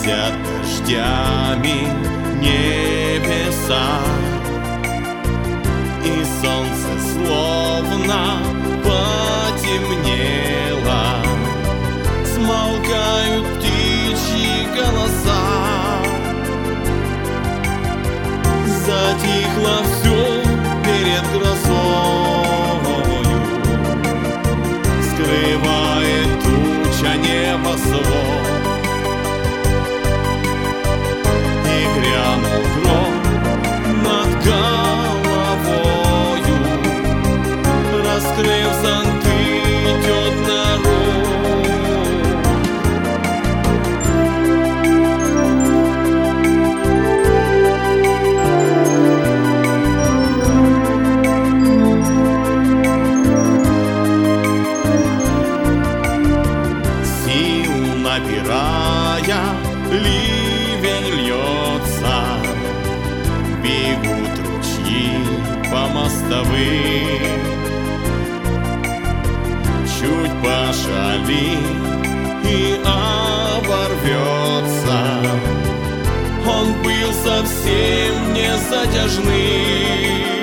Блестят дождями небеса, и солнце словно потемнело. Смолкают птичьи голоса, затихло все перед грозою, скрывает туча небо свод. И грянул гром над головою, раскрыв зонты, идет народ. Сил набирая, ливень льется, бегут ручьи по мостовым. Чуть пошали и оборвется, он был совсем не затяжным.